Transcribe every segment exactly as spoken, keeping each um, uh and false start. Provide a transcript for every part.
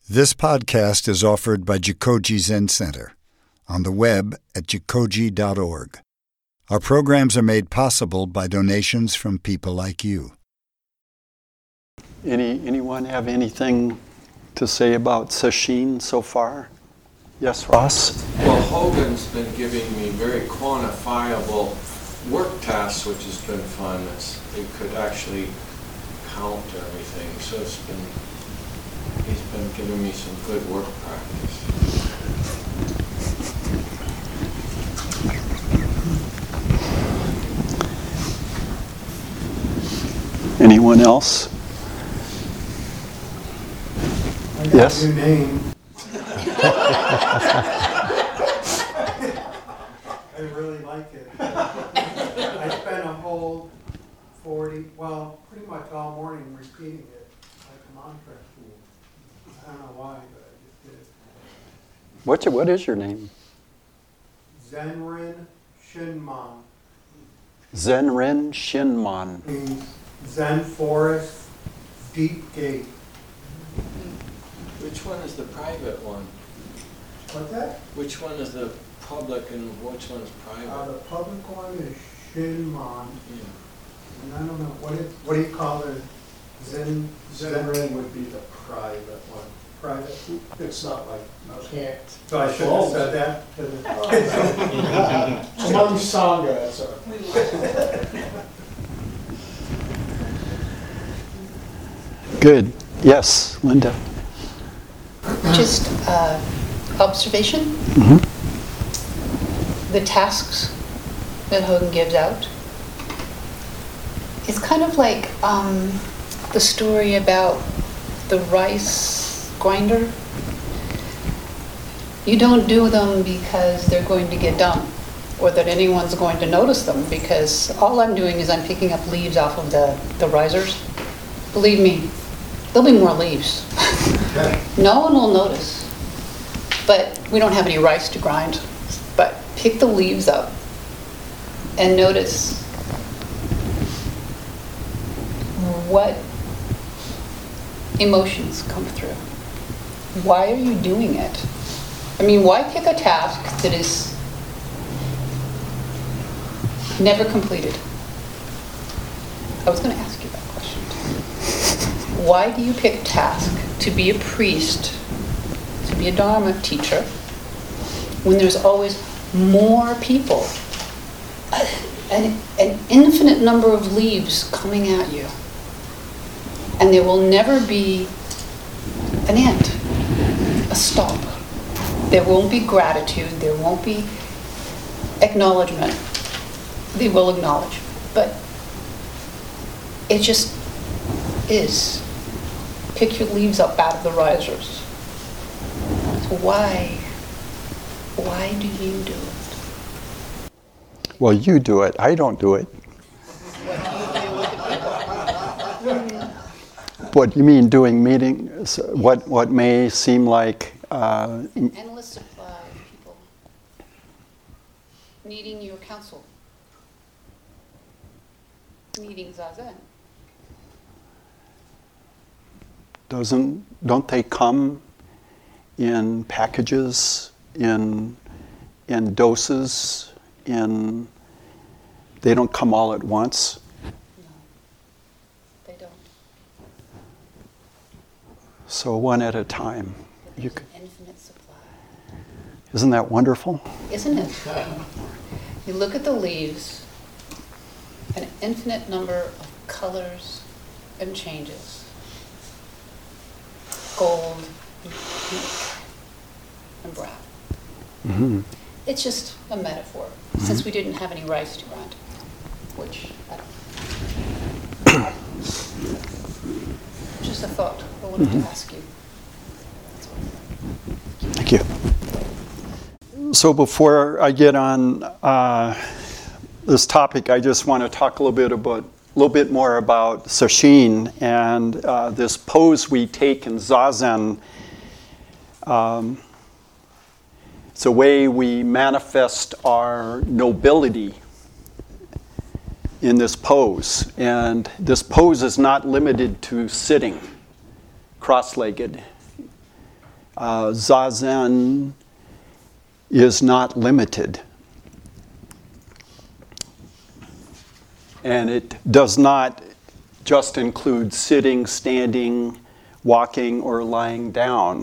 This podcast is offered by Jikoji Zen Center on the web at jikoji dot org. Our programs are made possible by donations from people like you. Any anyone have anything to say about sesshin so far? Yes, Ross? Well, Hogan's been giving me very quantifiable work tasks, which has been fun. It's, it could actually count everything. So it's been, he's been giving me some good work practice. Anyone else? I got Yes? a new name. I really like it. I spent a whole forty, well, pretty much all morning repeating it like a mantra. I don't know why, but I just did it. What's your, what is your name? Zenrin Shinman Zenrin Shinman. means Zen Forest, Deep Gate. Which one is the private one? What's that? Which one is the public and which one's Uh, private? the public one is Shinman. Yeah. And I don't know, what is, what do you call it? Zen, Zen Zenrin would be the private one. private? It's not like, you can't. So I shouldn't have said that? 'Cause it's- Among Sangha, it's a. Good. Yes, Linda. Just uh, observation. Mhm. The tasks that Hogan gives out. It's kind of like um, the story about the rice grinder. You don't do them because they're going to get done or that anyone's going to notice them, because all I'm doing is I'm picking up leaves off of the, the risers. Believe me, there'll be more leaves. No one will notice. But we don't have any rice to grind. But pick the leaves up and notice what emotions come through. Why are you doing it? I mean, why pick a task that is never completed? I was going to ask you that question too. Why do you pick a task to be a priest, to be a Dharma teacher, when there's always more people, an, an infinite number of leaves coming at you, and there will never be an end, a stop. There won't be gratitude, there won't be acknowledgement. They will acknowledge, but it just is. Pick your leaves up out of the risers. So why, why do you do it? Well, you do it. I don't do it. What you mean doing meetings? What what may seem like uh, An endless supply of people needing your counsel, needing Zazen. doesn't don't they come in packages, in in doses, in they don't come all at once? No, they don't. So one at a time. But You there's c- an infinite supply. Isn't that wonderful? Isn't it? You look at the leaves, an infinite number of colors and changes. Gold, and pink, and brown. Mm-hmm. It's just a metaphor, mm-hmm. since we didn't have any rice to grind, which I don't know. Just a thought I wanted Mm-hmm. to ask you. That's all. Thank you. So before I get on uh, this topic, I just want to talk a little bit about a little bit more about sesshin and uh, this pose we take in Zazen. Um, it's a way we manifest our nobility in this pose. And this pose is not limited to sitting cross-legged. uh, Zazen is not limited. And it does not just include sitting, standing, walking, or lying down.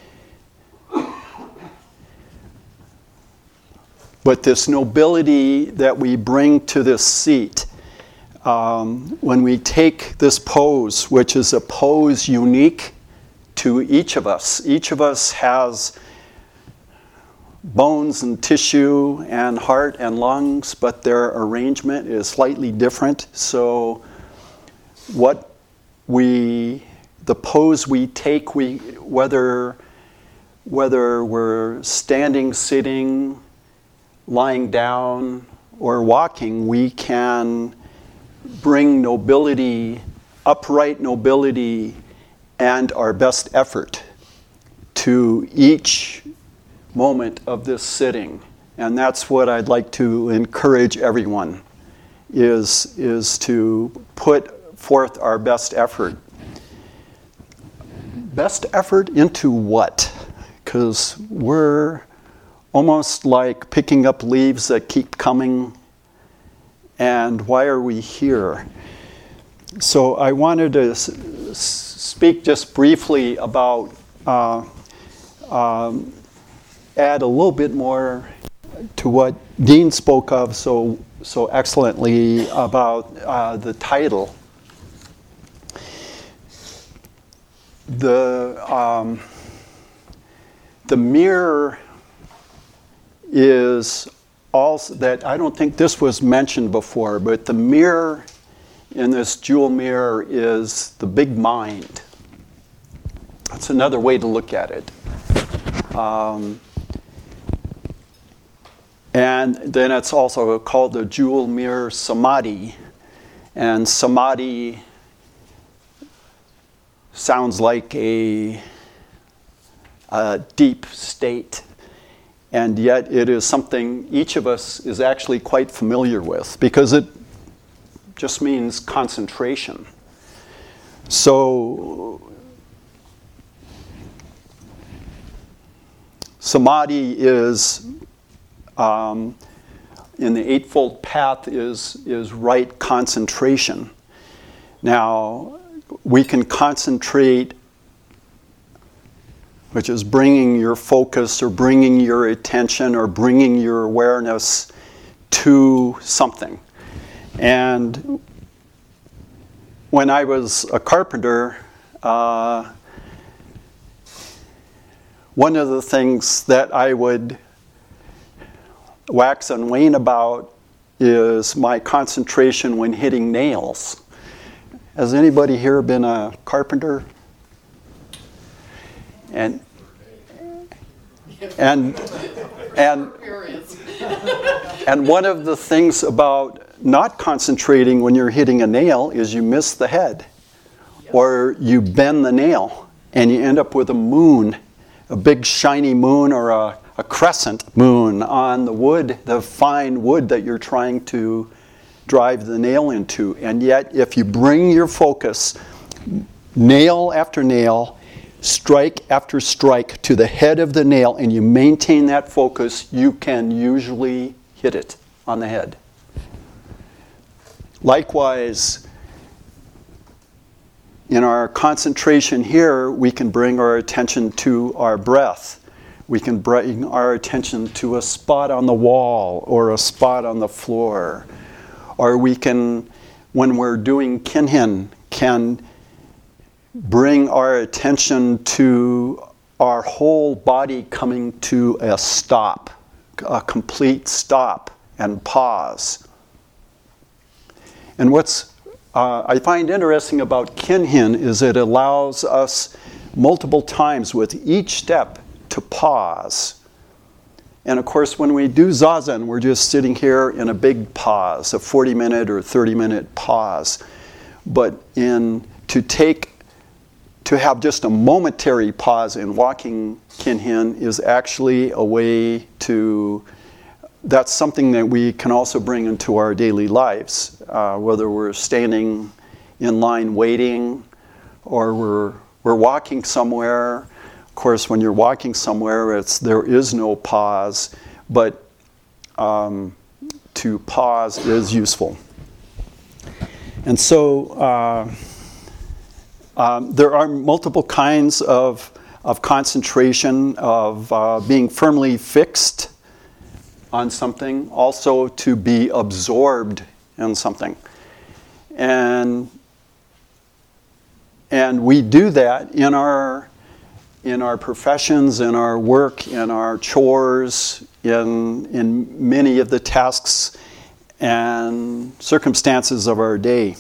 But this nobility that we bring to this seat, um, when we take this pose, which is a pose unique to each of us. Each of us has bones and tissue and heart and lungs, but their arrangement is slightly different. So what we, the pose we take, we whether whether we're standing, sitting, lying down, or walking, we can bring nobility, upright nobility, and our best effort to each moment of this sitting. And that's what I'd like to encourage everyone, is, is to put forth our best effort. Best effort into what? Because we're almost like picking up leaves that keep coming. And why are we here? So I wanted to s- speak just briefly about, uh, um, add a little bit more to what Dean spoke of so so excellently about uh, the title. The um, the mirror is also that I don't think this was mentioned before, but the mirror in this jewel mirror is the big mind. That's another way to look at it. Um, and then it's also called the jewel mirror samadhi. And samadhi sounds like a, a deep state. And yet it is something each of us is actually quite familiar with, because it just means concentration. So samadhi is, um, in the Eightfold Path, is, is right concentration. Now, we can concentrate, which is bringing your focus or bringing your attention or bringing your awareness to something. And when I was a carpenter, uh, one of the things that I would wax and wane about is my concentration when hitting nails. Has anybody here been a carpenter? And and and and one of the things about not concentrating when you're hitting a nail is you miss the head, or you bend the nail and you end up with a moon, a big shiny moon, or a, a crescent moon on the wood, the fine wood that you're trying to drive the nail into. And yet, if you bring your focus, nail after nail, strike after strike, to the head of the nail, and you maintain that focus, you can usually hit it on the head. Likewise, in our concentration here, we can bring our attention to our breath. We can bring our attention to a spot on the wall or a spot on the floor. Or we can, when we're doing kinhin, can bring our attention to our whole body coming to a stop, a complete stop and pause. And what's uh, I find interesting about kinhin is it allows us multiple times with each step to pause. And of course, when we do zazen, we're just sitting here in a big pause, a forty minute or thirty minute pause. But in to take to have just a momentary pause in walking kinhin is actually a way to, that's something that we can also bring into our daily lives, uh, whether we're standing in line waiting, or we're we're walking somewhere, Of course, when you're walking somewhere, it's there is no pause, but um, to pause is useful. And so uh, um, there are multiple kinds of, of concentration, of uh, being firmly fixed on something, also to be absorbed in something. And, and we do that in our in our professions, in our work, in our chores, in, in many of the tasks and circumstances of our day.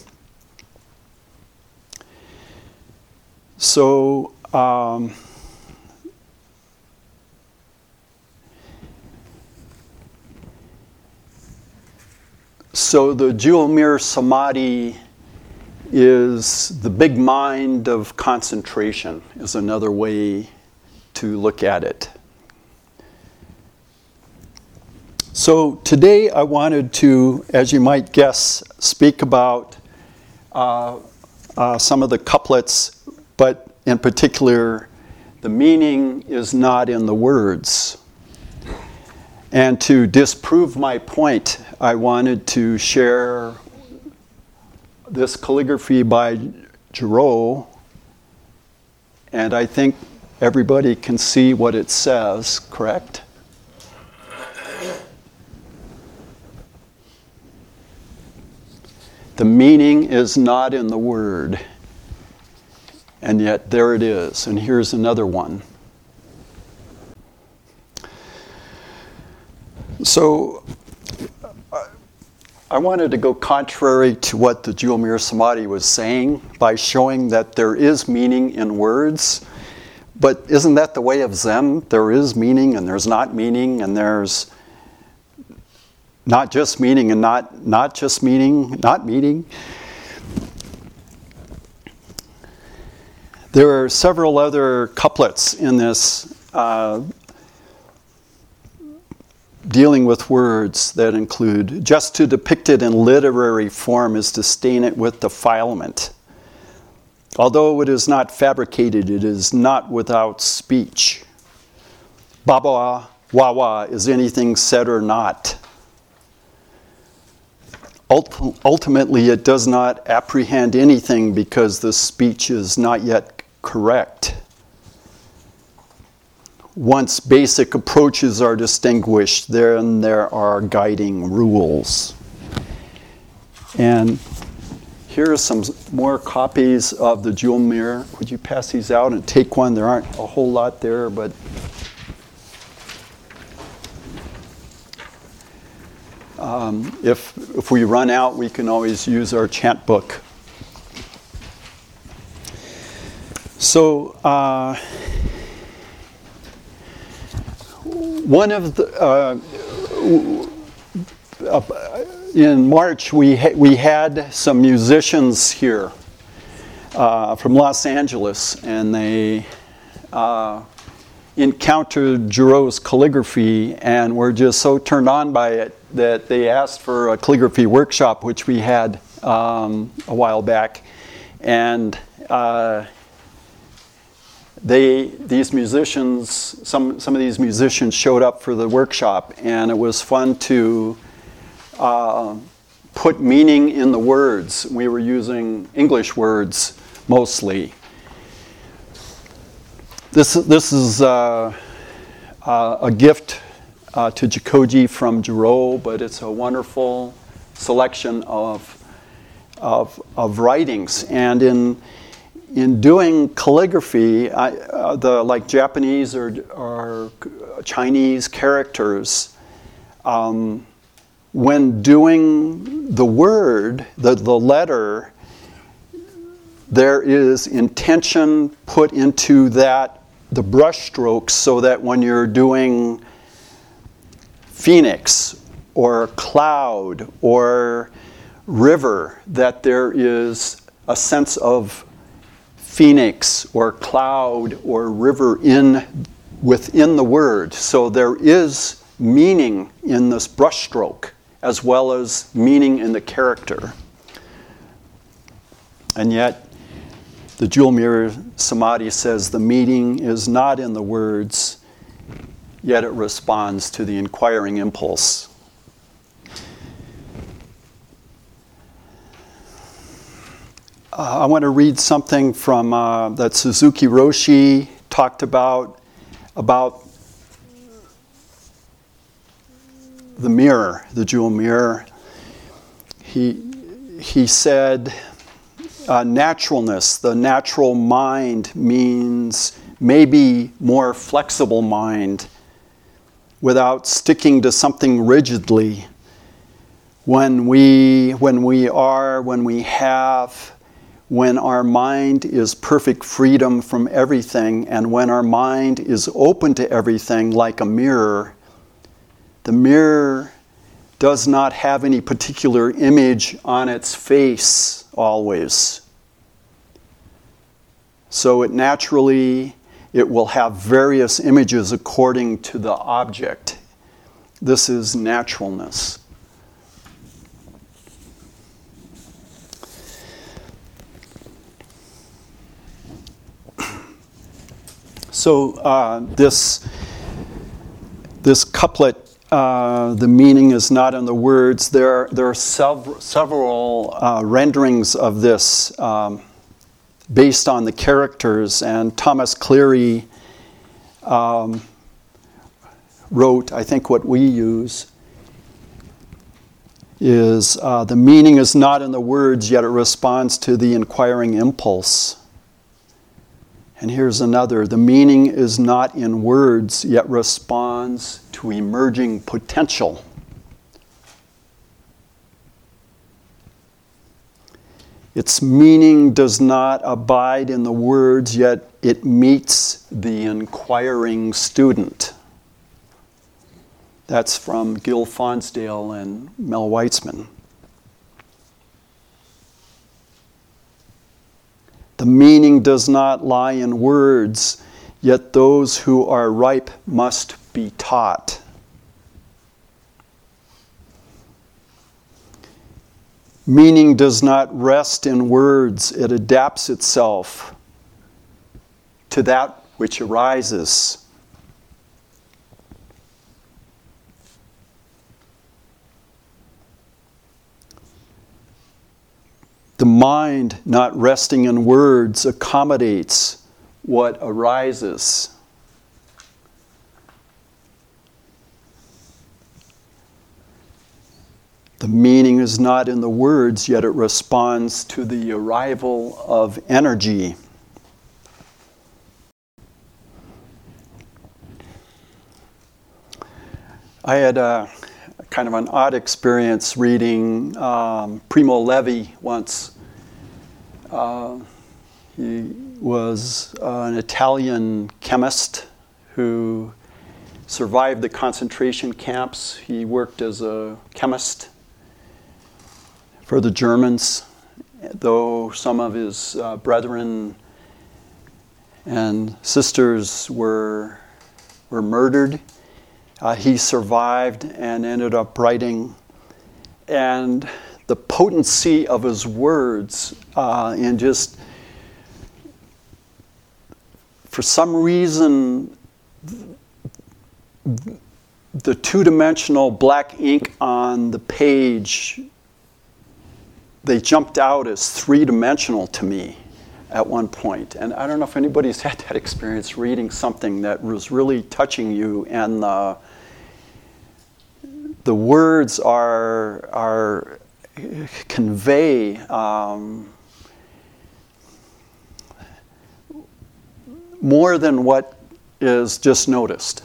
So, um, so the Jewel Mirror Samadhi is the big mind of concentration, is another way to look at it. So today I wanted to, as you might guess, speak about uh, uh, some of the couplets, but in particular, the meaning is not in the words. And to disprove my point, I wanted to share this calligraphy by Giraud, and I think everybody can see what it says, correct? The meaning is not in the word, and yet there it is. And here's another one. So I wanted to go contrary to what the Jewel Mirror Samadhi was saying by showing that there is meaning in words. But isn't that the way of Zen? There is meaning and there's not meaning, and there's not just meaning and not, not just meaning, not meaning. There are several other couplets in this uh, dealing with words that include, just to depict it in literary form is to stain it with defilement. Although it is not fabricated, it is not without speech. Baba, wawa, is anything said or not? Ult- ultimately, it does not apprehend anything because the speech is not yet correct. Once basic approaches are distinguished, then there are guiding rules. And here are some more copies of the Jewel Mirror. Would you pass these out and take one? There aren't a whole lot there, but um, if if we run out, we can always use our chant book. So. Uh, One of the, uh, uh, in March we ha- we had some musicians here uh, from Los Angeles, and they uh, encountered Giraud's calligraphy and were just so turned on by it that they asked for a calligraphy workshop, which we had um, a while back, and uh, They, these musicians, some some of these musicians showed up for the workshop, and it was fun to uh, put meaning in the words. We were using English words mostly. This this is uh, uh, a gift uh, to Jikoji from Giraud, but it's a wonderful selection of of of writings, and in. In doing calligraphy, I, uh, the like Japanese or, or Chinese characters, um, when doing the word, the, the letter, there is intention put into that, the brush strokes, so that when you're doing phoenix or cloud or river, that there is a sense of phoenix or cloud or river in within the word. So there is meaning in this brushstroke as well as meaning in the character. And yet the Jewel Mirror Samadhi says the meaning is not in the words, yet it responds to the inquiring impulse. Uh, I want to read something from uh, that Suzuki Roshi talked about, about the mirror, the jewel mirror. He, he said, uh, naturalness, the natural mind means maybe more flexible mind without sticking to something rigidly. When we, when we are, when we have, when our mind is perfect freedom from everything, and when our mind is open to everything like a mirror, the mirror does not have any particular image on its face always. So it naturally, it will have various images according to the object. This is naturalness. So uh, this this couplet, uh, the meaning is not in the words. There, there are sev- several uh, renderings of this um, based on the characters, and Thomas Cleary um, wrote, I think what we use is uh, the meaning is not in the words, yet it responds to the inquiring impulse. And here's another. The meaning is not in words, yet responds to emerging potential. Its meaning does not abide in the words, yet it meets the inquiring student. That's from Gil Fonsdale and Mel Weitzman. The meaning does not lie in words, yet those who are ripe must be taught. Meaning does not rest in words, it adapts itself to that which arises. The mind, not resting in words, accommodates what arises. The meaning is not in the words, yet it responds to the arrival of energy. I had a kind of an odd experience reading um, Primo Levi once. Uh, he was uh, an Italian chemist who survived the concentration camps. He worked as a chemist for the Germans, though some of his uh, brethren and sisters were, were murdered. Uh, he survived and ended up writing. And the potency of his words uh, and just, for some reason, the two-dimensional black ink on the page, they jumped out as three-dimensional to me at one point. And I don't know if anybody's had that experience reading something that was really touching you, and the the words are are convey um, more than what is just noticed.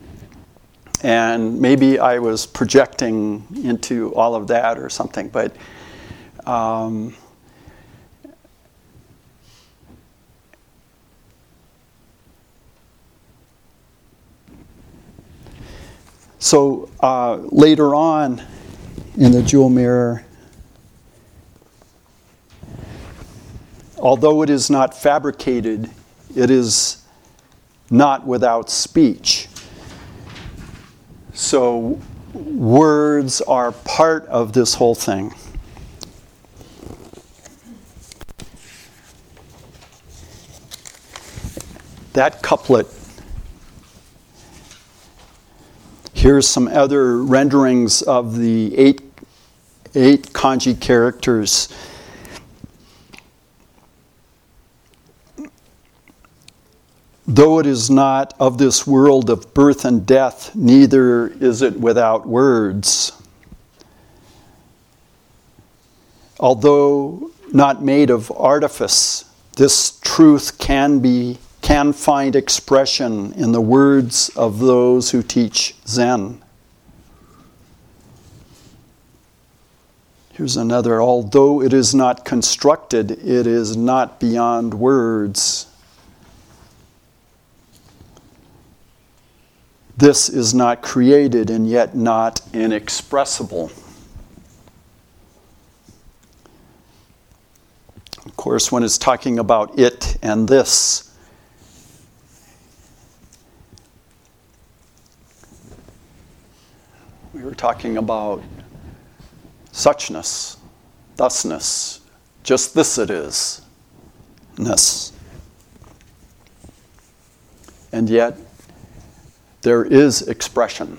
And maybe I was projecting into all of that or something, but um, So uh, later on in the Jewel Mirror, although it is not fabricated, it is not without speech. So words are part of this whole thing. that couplet. Here's some other renderings of the eight, eight kanji characters. Though it is not of this world of birth and death, neither is it without words. Although not made of artifice, this truth can be can find expression in the words of those who teach Zen. Here's another. Although it is not constructed, it is not beyond words. This is not created and yet not inexpressible. Of course, when it's talking about it and this, we were talking about suchness, thusness, just this it is, ness. And yet, there is expression.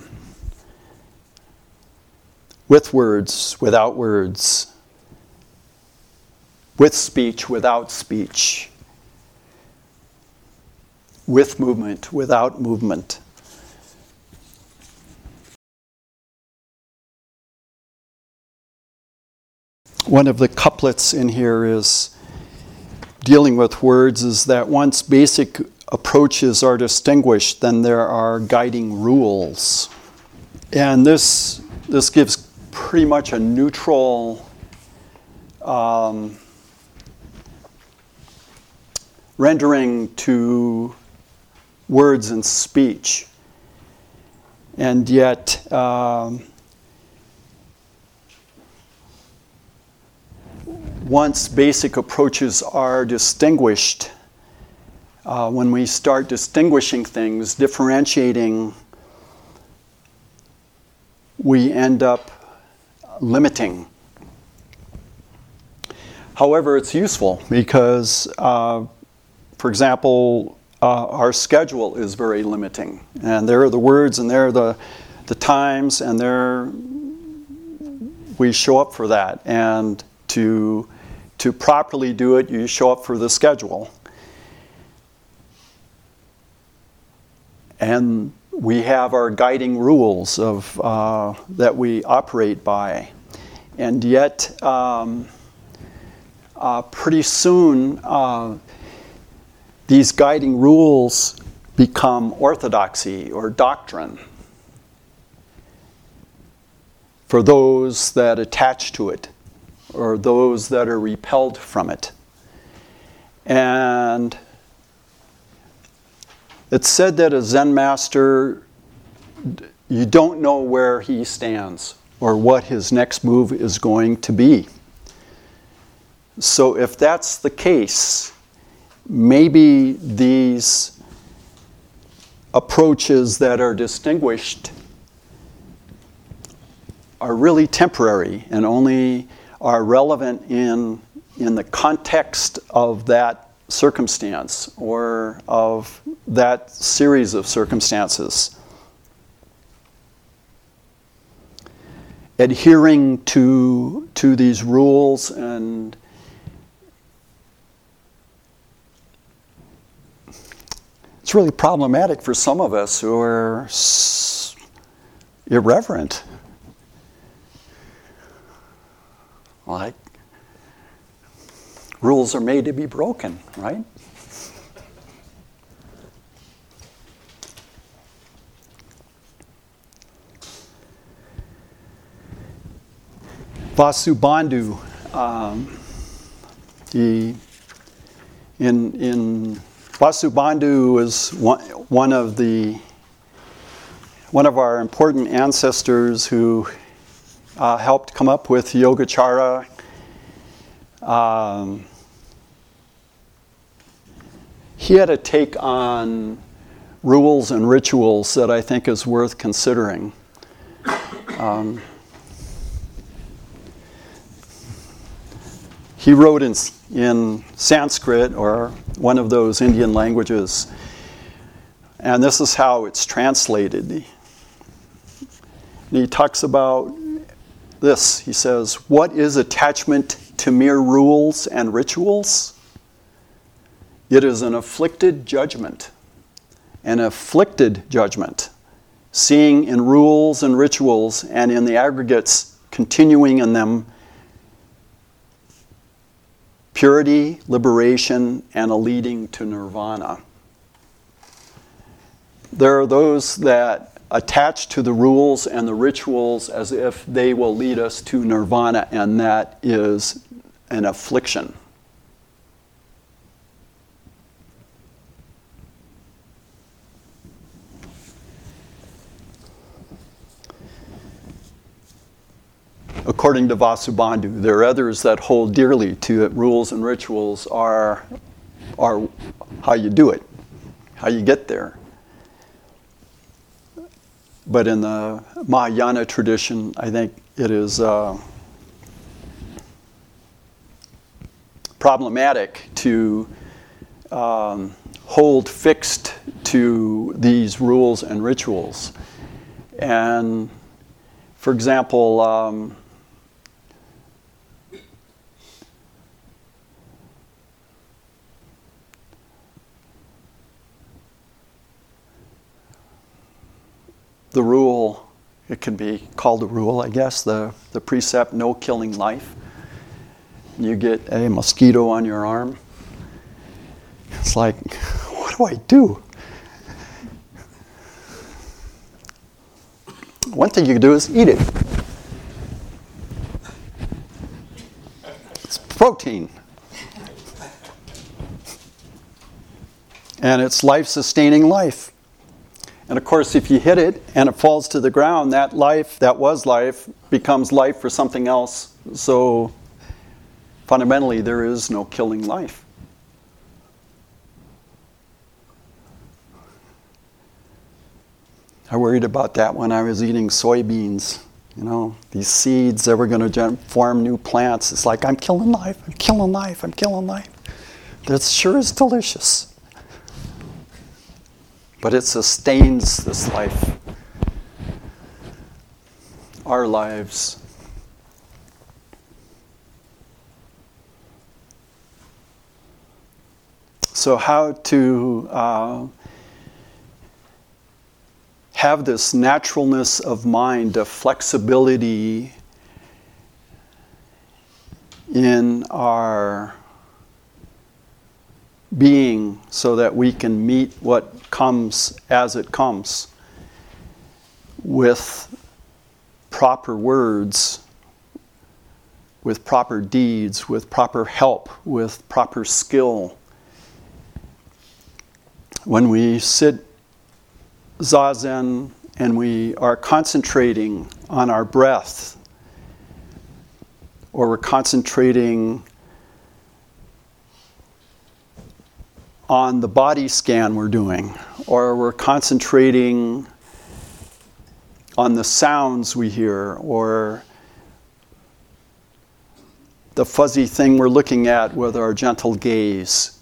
With words, without words. With speech, without speech. With movement, without movement. One of the couplets in here is dealing with words is that once basic approaches are distinguished, then there are guiding rules. And this this gives pretty much a neutral um, rendering to words and speech. And yet, um, once basic approaches are distinguished, Uh, when we start distinguishing things, differentiating, we end up limiting. However, it's useful because, uh, for example, uh, our schedule is very limiting. And there are the words and there are the, the times, and there we show up for that. And to, to properly do it, you show up for the schedule. And we have our guiding rules of uh, that we operate by. And yet, um, uh, pretty soon, uh, these guiding rules become orthodoxy or doctrine for those that attach to it or those that are repelled from it. And it's said that a Zen master, you don't know where he stands or what his next move is going to be. So if that's the case, maybe these approaches that are distinguished are really temporary and only are relevant in, in the context of that circumstance or of that series of circumstances. Adhering to, to these rules and it's really problematic for some of us who are s- irreverent. Like, rules are made to be broken, right? Vasubandhu, um, the in in Vasubandhu was one, one of the one of our important ancestors who uh, helped come up with Yogacara. Um, he had a take on rules and rituals that I think is worth considering. Um, he wrote in, in Sanskrit, or one of those Indian languages, And this is how it's translated. And he talks about this. He says, what is attachment to mere rules and rituals? It is an afflicted judgment. An afflicted judgment, seeing in rules and rituals and in the aggregates, continuing in them, purity, liberation, and a leading to nirvana. There are those that attach to the rules and the rituals as if they will lead us to nirvana, and that is an affliction. According to Vasubandhu, there are others that hold dearly to it. Rules and rituals are, are how you do it, how you get there. But in the Mahayana tradition, I think it is uh, problematic to um, hold fixed to these rules and rituals. And for example, um, the rule, it can be called a rule, I guess, the, the precept, no killing life. You get a mosquito on your arm. It's like, what do I do? One thing you can do is eat it. It's protein. And it's life-sustaining life. And of course, if you hit it and it falls to the ground, that life, that was life, becomes life for something else. So fundamentally, there is no killing life. I worried about that when I was eating soybeans. You know, these seeds that were going to form new plants. It's like, I'm killing life, I'm killing life, I'm killing life. That sure is delicious. But it sustains this life, our lives. So how to uh, have this naturalness of mind, a flexibility in our being so that we can meet what comes as it comes with proper words, with proper deeds, with proper help, with proper skill. When we sit zazen and we are concentrating on our breath, or we're concentrating on the body scan we're doing, or we're concentrating on the sounds we hear, or the fuzzy thing we're looking at with our gentle gaze.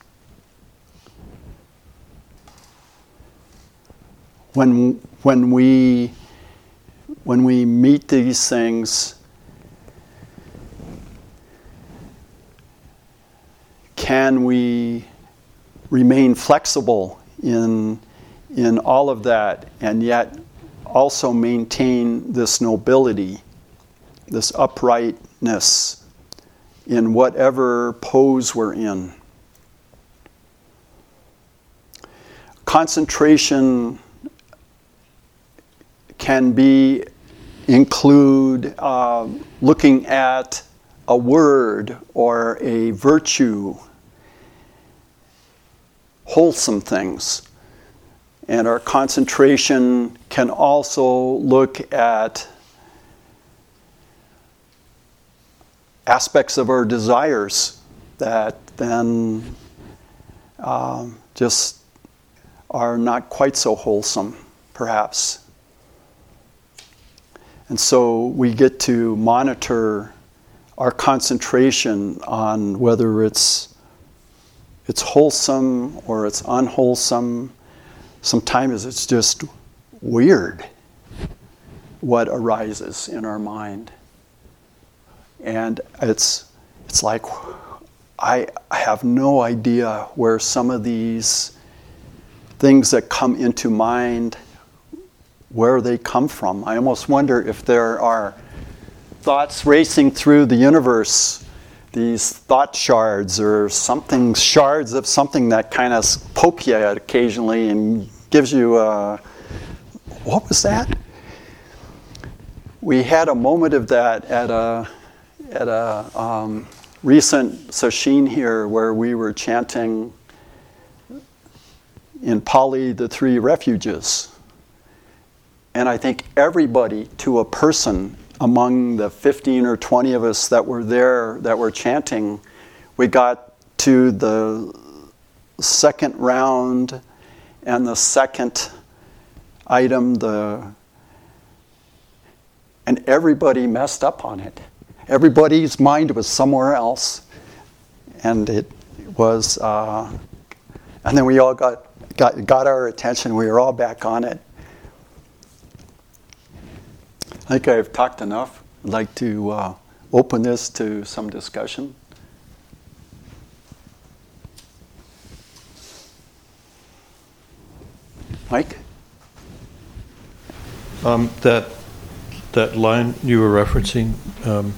When, when, we, when we meet these things, can we remain flexible in, in all of that, and yet also maintain this nobility, this uprightness in whatever pose we're in? Concentration can be include uh, looking at a word or a virtue, wholesome things. And our concentration can also look at aspects of our desires that then um, just are not quite so wholesome, perhaps. And so we get to monitor our concentration on whether it's it's wholesome or it's unwholesome, sometimes it's just weird what arises in our mind. And it's it's like I have no idea where some of these things that come into mind, where they come from. I almost wonder if there are thoughts racing through the universe, these thought shards or something, shards of something that kind of poke you at occasionally and gives you a, what was that? We had a moment of that at a at a um, recent sesshin here where we were chanting in Pali the three refuges. And I think everybody, to a person, among the fifteen or twenty of us that were there, that were chanting, we got to the second round and the second item, the and everybody messed up on it. Everybody's mind was somewhere else. And it was, uh, and then we all got, got, got our attention. We were all back on it. I think I've talked enough. I'd like to uh, open this to some discussion. Mike? Um, that that line you were referencing, um,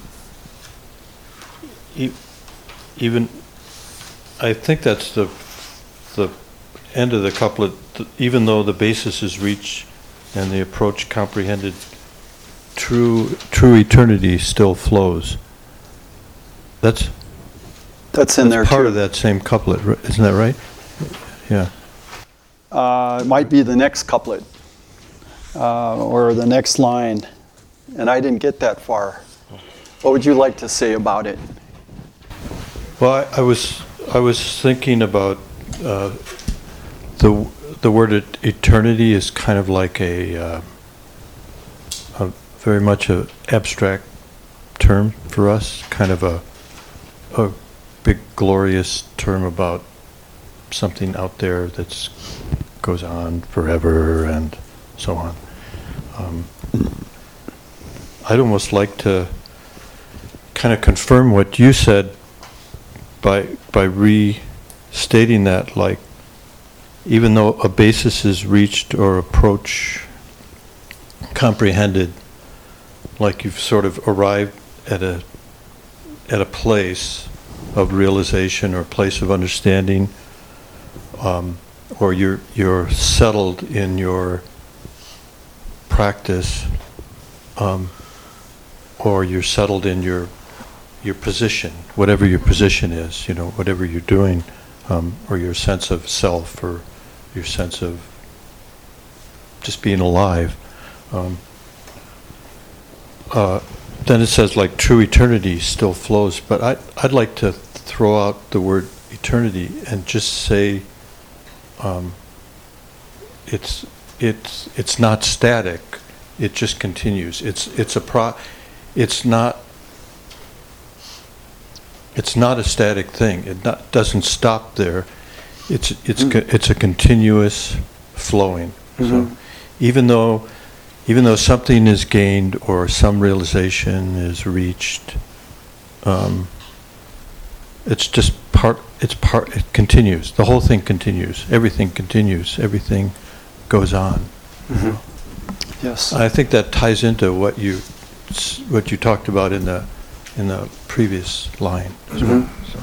e- even I think that's the the end of the couplet. th- Even though the basis is reached and the approach comprehended, true true eternity still flows. That's That's in that's there part too. of that same couplet, ri- isn't that right? Yeah. Uh, it might be the next couplet uh, or the next line. And I didn't get that far. What would you like to say about it? Well, I, I was I was thinking about uh, the the word et- eternity is kind of like a, uh, a very much a abstract term for us, kind of a a big glorious term about something out there that's goes on forever and so on. Um, I'd almost like to kind of confirm what you said by by restating that, like, even though a basis is reached or approach comprehended, like you've sort of arrived at a at a place of realization or place of understanding, um, or you're you're settled in your practice, um, or you're settled in your your position, whatever your position is, you know, whatever you're doing, um, or your sense of self, or your sense of just being alive. Um, uh, then it says, like, true eternity still flows, but I, I'd like to throw out the word eternity and just say um, it's it's it's not static. It just continues. It's it's a pro. It's not. It's not a static thing. It not, doesn't stop there. It's it's Mm-hmm. co- it's a continuous flowing. Mhm. So even though even though something is gained or some realization is reached, um, it's just part. It's part. It continues. The whole thing continues. Everything continues. Everything goes on. Mhm. Yes. I think that ties into what you s- what you talked about in the in the previous line as well. Mhm. So.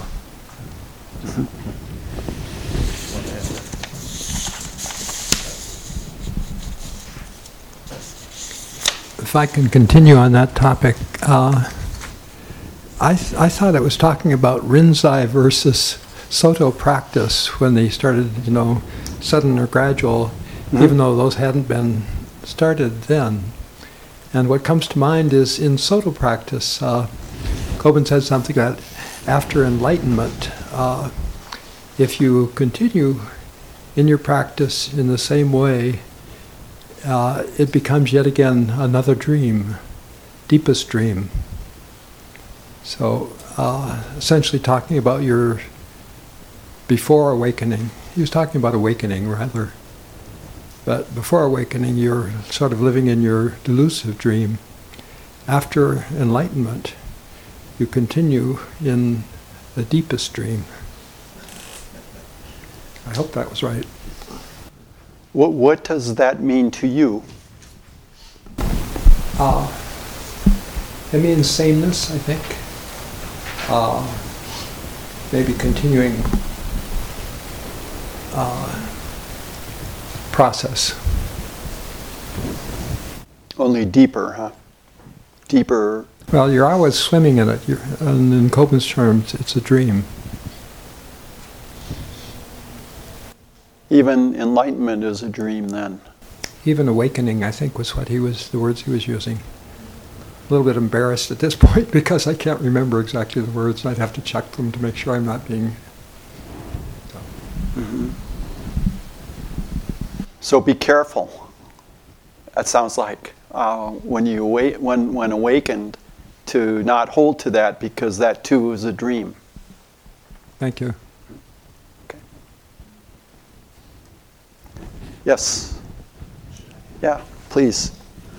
If I can continue on that topic, uh, I, th- I thought it was talking about Rinzai versus Soto practice when they started, you know, sudden or gradual, Mhm. even though those hadn't been started then. And what comes to mind is in Soto practice, uh, Kobun said something that after enlightenment, uh, if you continue in your practice in the same way, uh, it becomes yet again another dream, deepest dream. So uh, essentially talking about your before awakening. He was talking about awakening rather. But before awakening, you're sort of living in your delusive dream. After enlightenment, you continue in the deepest dream. I hope that was right. What, what does that mean to you? Uh, it means sameness, I think. Uh, maybe continuing uh, process. Only deeper, huh? Deeper. Well, you're always swimming in it. You're, and in Copen's terms, it's a dream. Even enlightenment is a dream then. Even awakening, I think, was what he was, the words he was using. A little bit embarrassed at this point because I can't remember exactly the words. I'd have to check them to make sure I'm not being... So, mm-hmm. So be careful. That sounds like uh, when you awa- when when awakened, to not hold to that, because that too is a dream. Thank you. Okay. Yes. Yeah, please.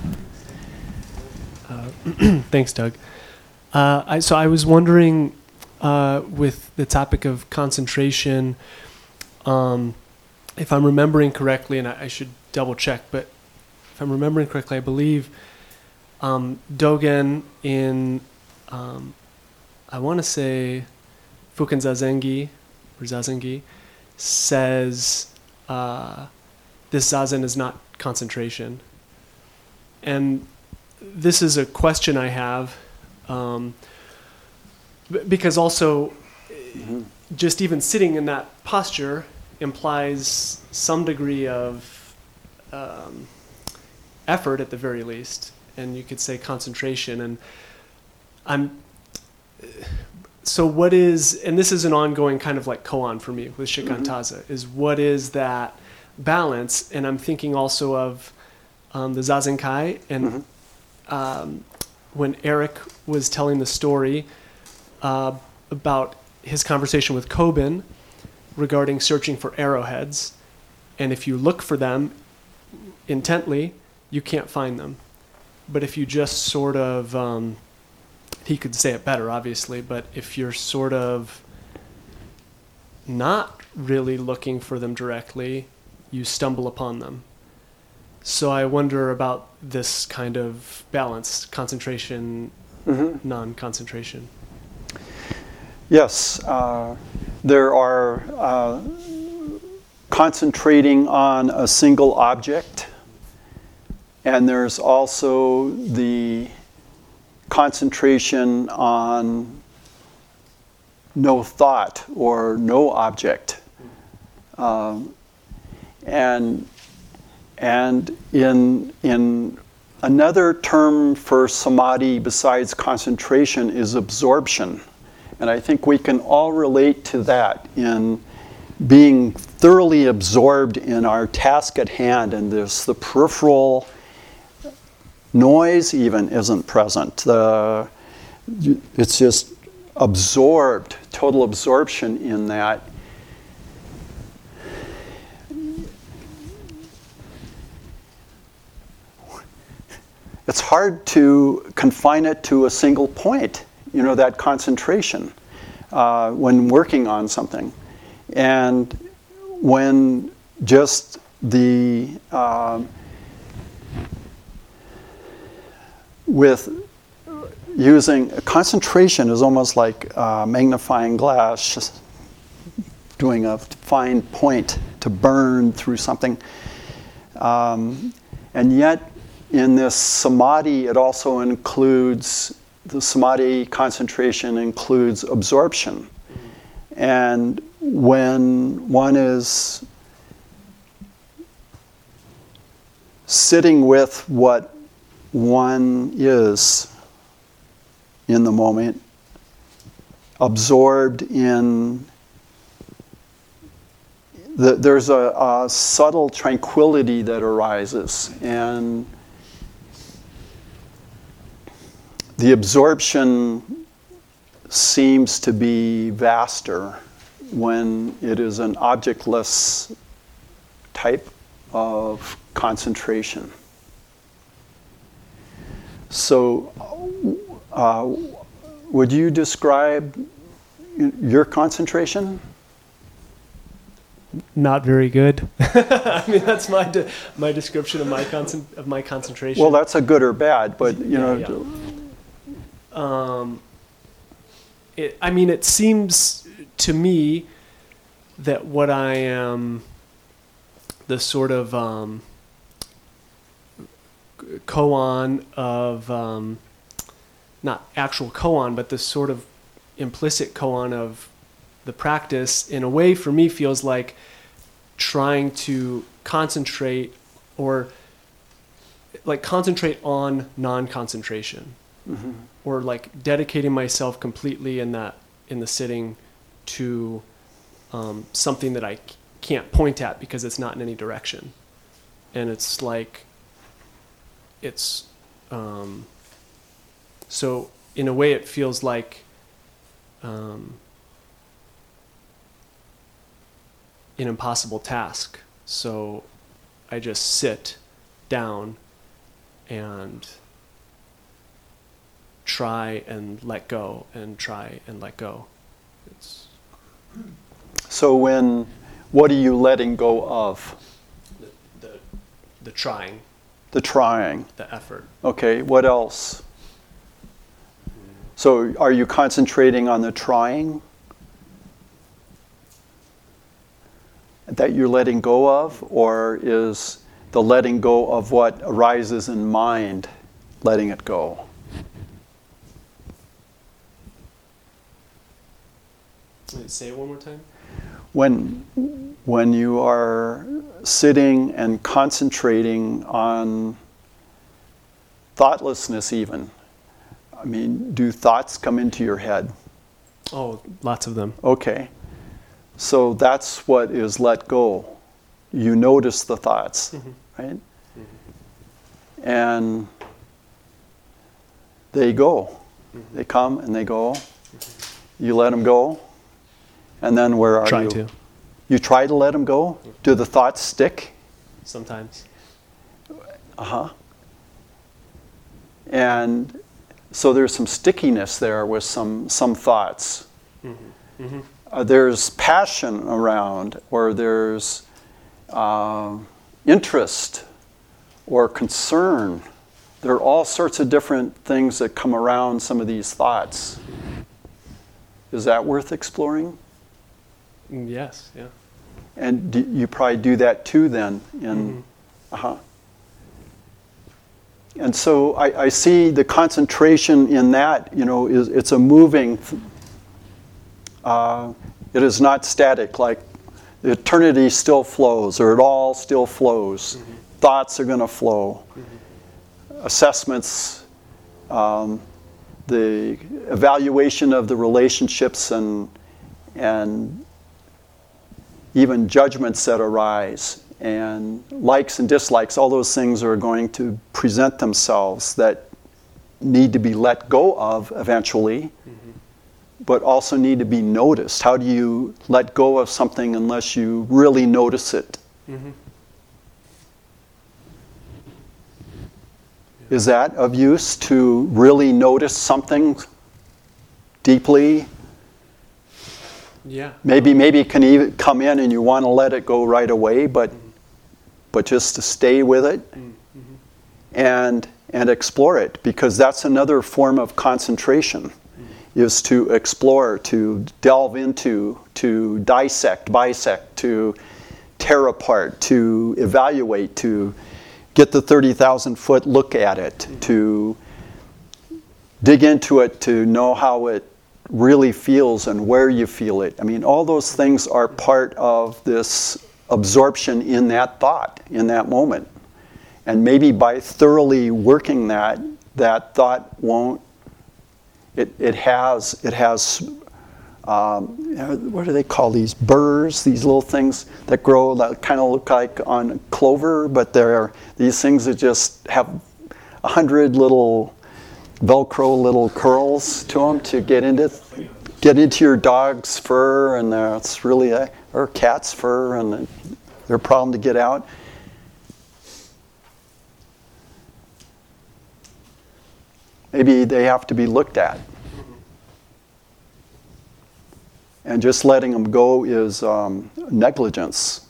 Uh, thanks, Doug. Uh, I, so I was wondering, uh, with the topic of concentration, um, if I'm remembering correctly, and I, I should double check, but if I'm remembering correctly, I believe um, Dogen in, um, I want to say, Fuken Zazengi, or Zazengi, says uh, this Zazen is not concentration. And this is a question I have, um, b- because also mm-hmm. just even sitting in that posture implies some degree of um, effort at the very least, and you could say concentration. And I'm so what is, and this is an ongoing kind of like koan for me with Shikantaza, mm-hmm. is what is that balance? And I'm thinking also of um, the Zazenkai, and mm-hmm. um, when Eric was telling the story uh, about his conversation with Kobun regarding searching for arrowheads, and if you look for them intently, you can't find them. But if you just sort of, um, he could say it better, obviously, but if you're sort of not really looking for them directly, you stumble upon them. So I wonder about this kind of balance, concentration, mm-hmm. non-concentration. Yes, uh, there are uh, concentrating on a single object, and there's also the concentration on no thought or no object. Um, and and in in another term for samadhi besides concentration is absorption. And I think we can all relate to that in being thoroughly absorbed in our task at hand, and this the peripheral noise even isn't present. The, it's just absorbed, total absorption in that. It's hard to confine it to a single point, you know, that concentration uh, when working on something. And when just the, uh, with using, concentration is almost like a magnifying glass, just doing a fine point to burn through something. Um, and yet, in this samadhi, it also includes, the samadhi concentration includes absorption. And when one is sitting with what one is in the moment, absorbed in, the, there's a, a subtle tranquility that arises, and the absorption seems to be vaster when it is an objectless type of concentration. So, uh, would you describe your concentration? Not very good. I mean, that's my de- my description of my concent- of my concentration. Well, that's a good or bad, but you know. Yeah, yeah. Um, it, I mean, it seems to me that what I am, the sort of um, koan of, um, not actual koan, but the sort of implicit koan of the practice, in a way, for me, feels like trying to concentrate or like concentrate on non-concentration, mm-hmm. or like dedicating myself completely in that in the sitting to um, something that I c- can't point at because it's not in any direction, and it's like it's um, so in a way it feels like. Um, an impossible task. So I just sit down and try and let go and try and let go. It's so when, what are you letting go of? The, the, the trying. The trying. The effort. Okay, what else? So are you concentrating on the trying that you're letting go of, or is the letting go of what arises in mind letting it go? Say it one more time. When, when you are sitting and concentrating on thoughtlessness even, I mean, do thoughts come into your head? Oh, lots of them. Okay. So that's what is let go. You notice the thoughts, mm-hmm. right? Mm-hmm. And they go. Mm-hmm. They come and they go. Mm-hmm. You let them go. And then where are try you? To. You try to let them go? Mm-hmm. Do the thoughts stick? Sometimes. Uh-huh. And so there's some stickiness there with some, some thoughts. Mm-hmm. Mm-hmm. Uh, there's passion around, or there's uh, interest or concern. There are all sorts of different things that come around some of these thoughts. Is that worth exploring? Yes, yeah. And do, you probably do that too then. In, mm-hmm. uh-huh. And so I, I see the concentration in that, you know, is it's a moving Uh, it is not static, like the eternity still flows, or it all still flows. Mm-hmm. Thoughts are going to flow. Mm-hmm. Assessments, um, the evaluation of the relationships and and even judgments that arise, and likes and dislikes, all those things are going to present themselves that need to be let go of eventually. Mm-hmm. But also need to be noticed. How do you let go of something unless you really notice it? Mm-hmm. Yeah. Is that of use, to really notice something deeply? Yeah. Maybe maybe it can even come in and you want to let it go right away, but mm-hmm. but just to stay with it mm-hmm. and and explore it, because that's another form of concentration. Is to explore, to delve into, to dissect, bisect, to tear apart, to evaluate, to get the thirty thousand foot look at it, mm-hmm. to dig into it, to know how it really feels and where you feel it. I mean, all those things are part of this absorption in that thought, in that moment. And maybe by thoroughly working that, that thought won't It it has it has um, what do they call these burrs? These little things that grow that kind of look like on clover, but they're these things that just have a hundred little Velcro little curls to them to get into get into your dog's fur, and it's really a, or cat's fur, and they're a problem to get out. maybe they have to be looked at. And just letting them go is um, negligence.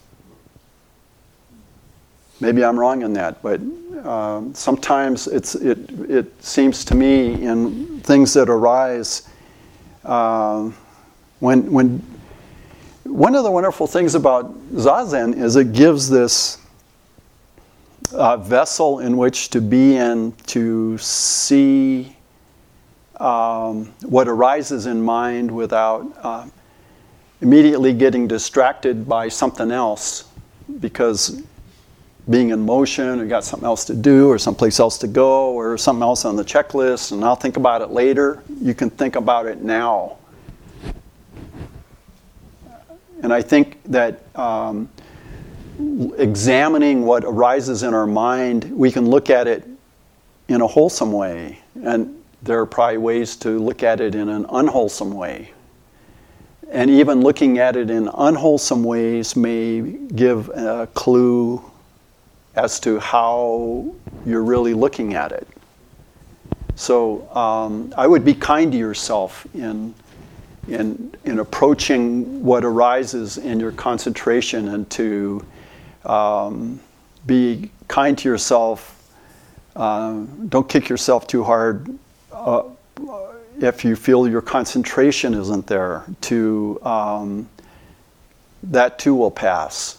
Maybe I'm wrong in that, but um, sometimes it's, it, it seems to me in things that arise, uh, when, when one of the wonderful things about Zazen is it gives this uh, vessel in which to be in, to see um, what arises in mind without uh, immediately getting distracted by something else, because being in motion, or got something else to do, or someplace else to go, or something else on the checklist, and I'll think about it later. You can think about it now. And I think that um, examining what arises in our mind, we can look at it in a wholesome way. And there are probably ways to look at it in an unwholesome way. And even looking at it in unwholesome ways may give a clue as to how you're really looking at it. So um, I would be kind to yourself in, in, in approaching what arises in your concentration, and to um, be kind to yourself. Uh, don't kick yourself too hard uh, if you feel your concentration isn't there. To um, that too will pass.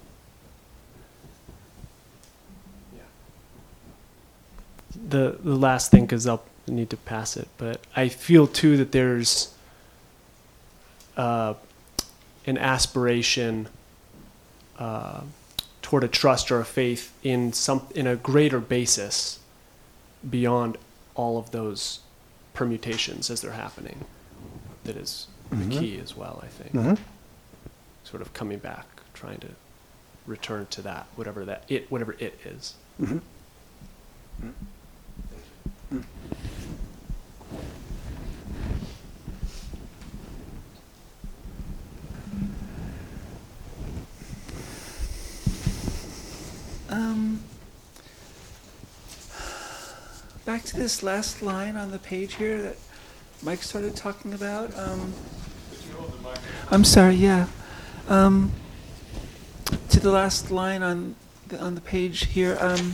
The, the last thing, because I'll need to pass it, but I feel too that there's uh, an aspiration uh, toward a trust or a faith in some in a greater basis beyond all of those permutations as they're happening. That is Mm-hmm. the key as well, I think. Mm-hmm. Sort of coming back, trying to return to that, whatever that it, whatever it is. Mm-hmm. Um, back to this last line on the page here that Mike started talking about. Um, I'm sorry, yeah. Um, to the last line on the, on the page here. Um,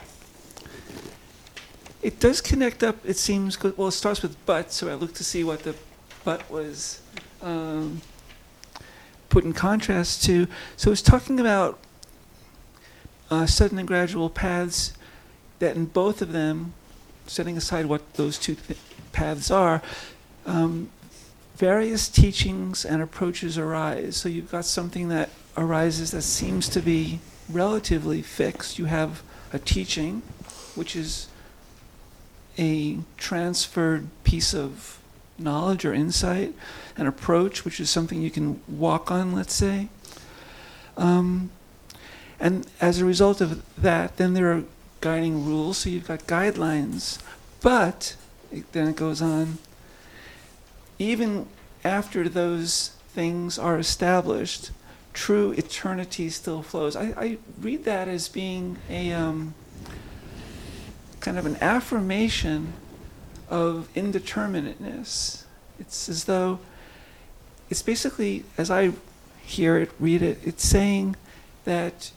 it does connect up, it seems, good. Well, it starts with but, so I looked to see what the but was um, put in contrast to. So it's talking about Uh, sudden and gradual paths, that in both of them, setting aside what those two th- paths are, um, various teachings and approaches arise. So you've got something that arises that seems to be relatively fixed. You have a teaching, which is a transferred piece of knowledge or insight, an approach, which is something you can walk on, let's say. Um, And as a result of that, then there are guiding rules. So you've got guidelines. But, it, then it goes on, even after those things are established, true eternity still flows. I, I read that as being a um, kind of an affirmation of indeterminateness. It's as though, it's basically, as I hear it, read it, it's saying that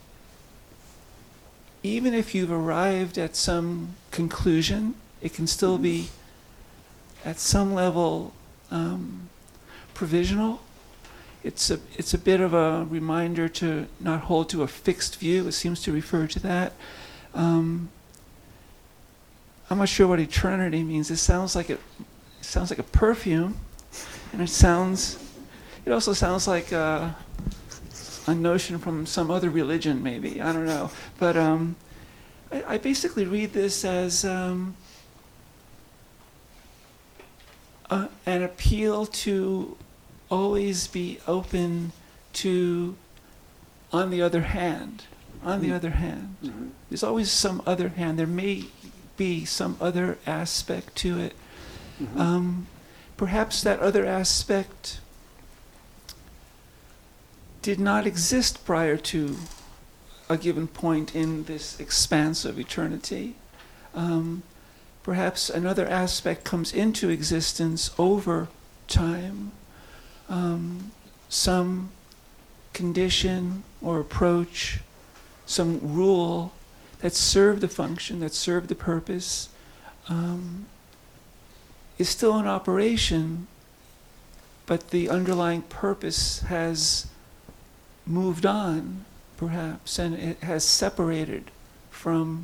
even if you've arrived at some conclusion, it can still be at some level um, provisional. It's a it's a bit of a reminder to not hold to a fixed view. It seems to refer to that. Um, I'm not sure what eternity means. It sounds like it, it sounds like a perfume, and it sounds. It also sounds like a, a notion from some other religion, maybe. I don't know. But um, I, I basically read this as um, a, an appeal to always be open to, on the other hand, on the other hand. Mm-hmm. There's always some other hand. There may be some other aspect to it. Mm-hmm. Um, perhaps that other aspect did not exist prior to a given point in this expanse of eternity. Um, perhaps another aspect comes into existence over time, um, some condition or approach, some rule that served the function, that served the purpose, um, is still in operation, but the underlying purpose has moved on, perhaps, and it has separated from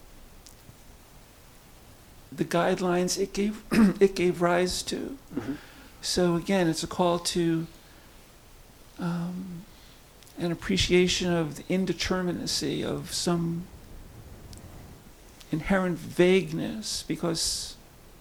the guidelines it gave it gave rise to. Mm-hmm. So again, it's a call to um, an appreciation of the indeterminacy of some inherent vagueness, because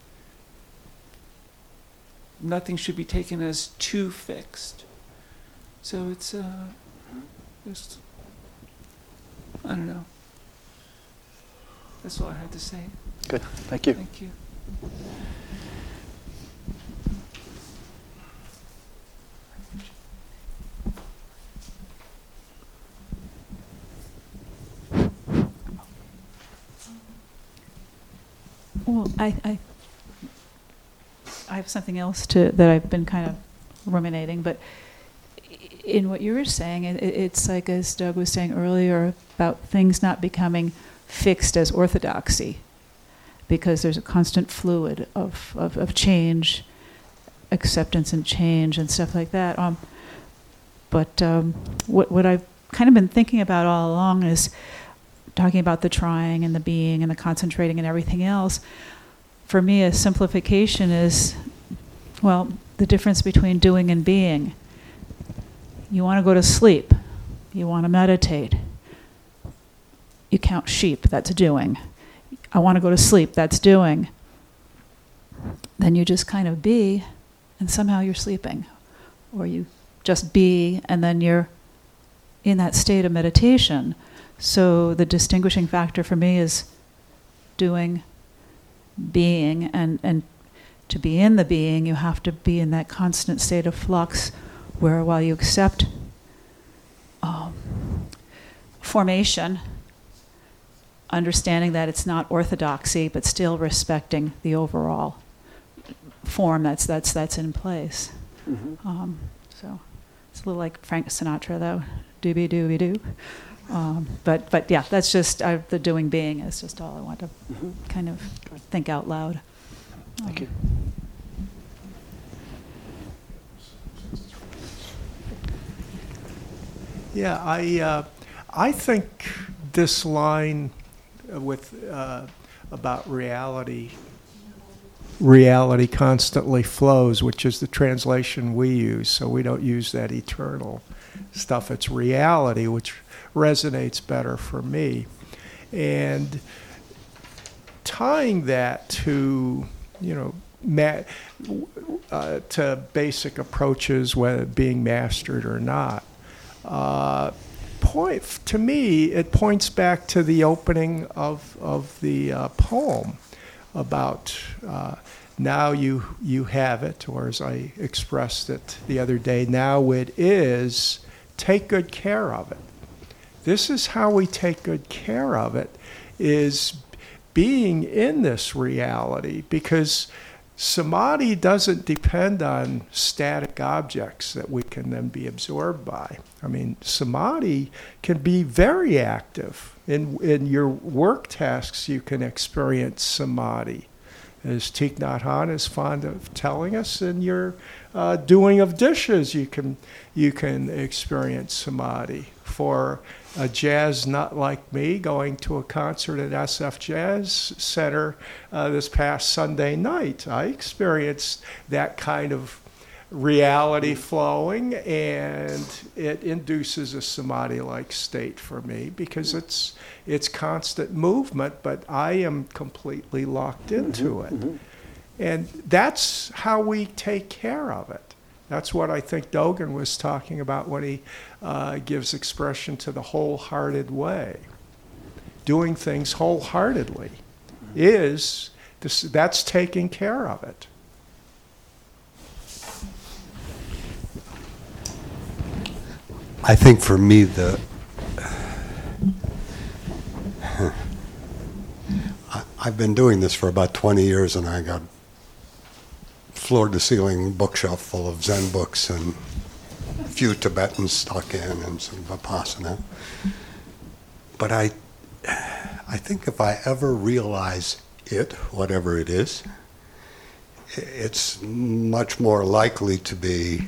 nothing should be taken as too fixed. So it's uh, just, I don't know. That's all I had to say. Good, thank you. Thank you. Well, I, I, I have something else to that I've been kind of ruminating, but in what you were saying, it, it's like, as Doug was saying earlier, about things not becoming fixed as orthodoxy, because there's a constant fluid of, of, of change, acceptance and change and stuff like that. Um, but um, what, what I've kind of been thinking about all along is talking about the trying and the being and the concentrating and everything else. For me, a simplification is, well, the difference between doing and being. You want to go to sleep. You want to meditate. You count sheep, that's doing. I want to go to sleep, that's doing. Then you just kind of be, and somehow you're sleeping. Or you just be, and then you're in that state of meditation. So the distinguishing factor for me is doing, being, and, and to be in the being, you have to be in that constant state of flux where, while you accept um, formation, understanding that it's not orthodoxy, but still respecting the overall form that's that's that's in place. Mm-hmm. Um, so it's a little like Frank Sinatra, though, doobie doobie doo. Um, but but yeah, that's just uh, the doing being is just all I want to Mm-hmm. kind of think out loud. Thank you. Yeah, I uh, I think this line with uh, about reality, reality constantly flows, which is the translation we use. So we don't use that eternal stuff. It's reality, which resonates better for me. And tying that to, you know, ma- uh, to basic approaches, whether being mastered or not. Uh, point to me, it points back to the opening of of the uh, poem about uh, now you you have it, or as I expressed it the other day, now it is. Take good care of it. This is how we take good care of it, is being in this reality, because samadhi doesn't depend on static objects that we can then be absorbed by. I mean, samadhi can be very active. In, in your work tasks, you can experience samadhi. As Thich Nhat Hanh is fond of telling us, in your uh, doing of dishes, you can, you can experience samadhi. For a jazz nut like me, going to a concert at S F Jazz Center uh, this past Sunday night, I experienced that kind of reality flowing, and it induces a samadhi-like state for me, because it's it's constant movement, but I am completely locked into it. Mm-hmm. And that's how we take care of it. That's what I think Dogen was talking about when he uh, gives expression to the wholehearted way. Doing things wholeheartedly is, this, that's taking care of it. I think for me, the I've been doing this for about twenty years, and I got floor-to-ceiling bookshelf full of Zen books and a few Tibetans stuck in and some Vipassana. But I, I think if I ever realize it, whatever it is, it's much more likely to be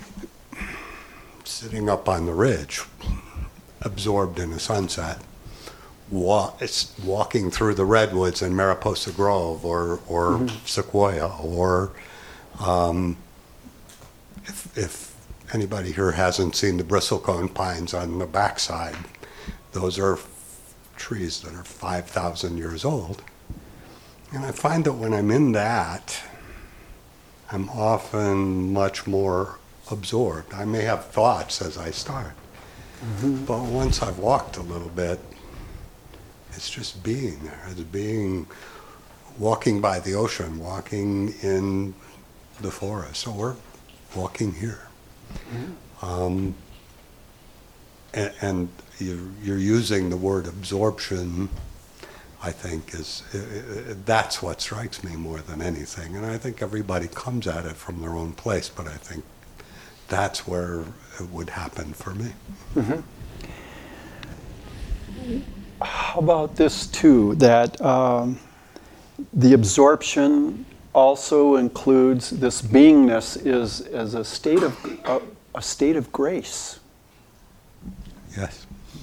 sitting up on the ridge, absorbed in a sunset, wa- it's walking through the redwoods in Mariposa Grove or, or mm-hmm. Sequoia, or um, if, if anybody here hasn't seen the bristlecone pines on the backside, those are trees that are five thousand years old. And I find that when I'm in that, I'm often much more absorbed. I may have thoughts as I start, mm-hmm. but once I've walked a little bit, it's just being there. It's being, walking by the ocean, walking in the forest, or walking here. Mm-hmm. Um, and, and you're, you're using the word absorption, I think, is uh, that's what strikes me more than anything. And I think everybody comes at it from their own place, but I think that's where it would happen for me. Mm-hmm. How about this too, that um, the absorption also includes this beingness is as a state of uh, a state of grace. Yes.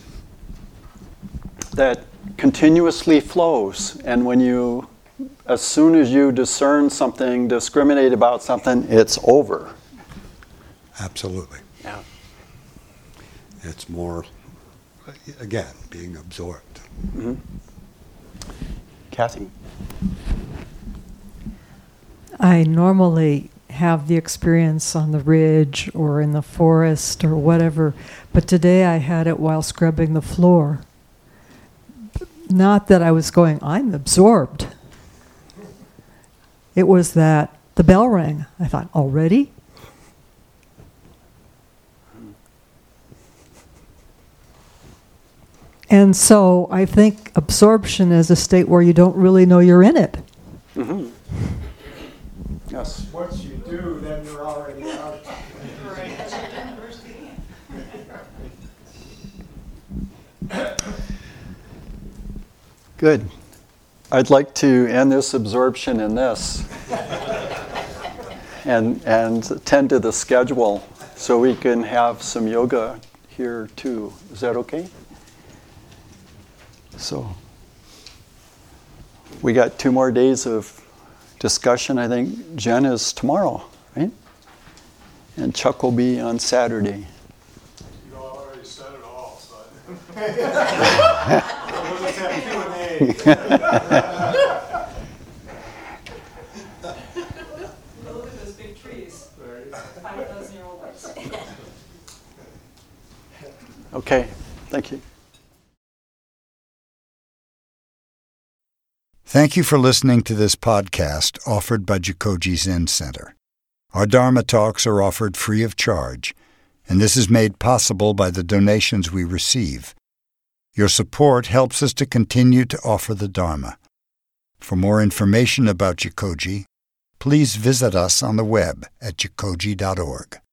That continuously flows, and when you, as soon as you discern something, discriminate about something, it's over. Absolutely. Yeah. It's more, again, being absorbed. Mm-hmm. Kathy? I normally have the experience on the ridge or in the forest or whatever, but today I had it while scrubbing the floor. Not that I was going, I'm absorbed. It was that the bell rang. I thought, already? And so I think absorption is a state where you don't really know you're in it. Mm-hmm. Yes. Once you do, then you're already out. Good. I'd like to end this absorption in this and and tend to the schedule so we can have some yoga here too. Is that okay? So we got two more days of discussion. I think Jen is tomorrow, right? And Chuck will be on Saturday. You already said it all, so we'll just have Q and A. Look at those big trees. five thousand year old ones. Okay, thank you. Thank you for listening to this podcast offered by Jikoji Zen Center. Our Dharma talks are offered free of charge, and this is made possible by the donations we receive. Your support helps us to continue to offer the Dharma. For more information about Jikoji, please visit us on the web at jikoji dot org.